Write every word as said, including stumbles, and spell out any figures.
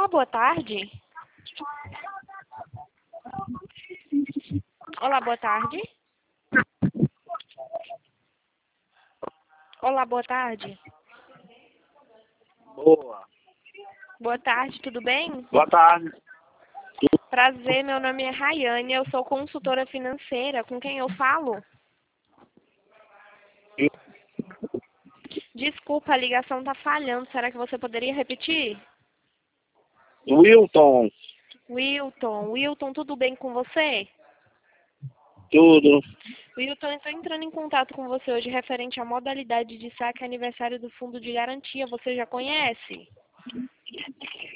Olá, boa tarde. Olá, boa tarde. Olá, boa tarde. Boa. Boa tarde, tudo bem? Boa tarde. Prazer, meu nome é Rayane, eu sou consultora financeira. Com quem eu falo? Desculpa, a ligação tá falhando. Será que você poderia repetir? Wilton. Wilton, Wilton, tudo bem com você? Tudo. Wilton, eu estou entrando em contato com você hoje referente à modalidade de saque aniversário do Fundo de Garantia. Você já conhece?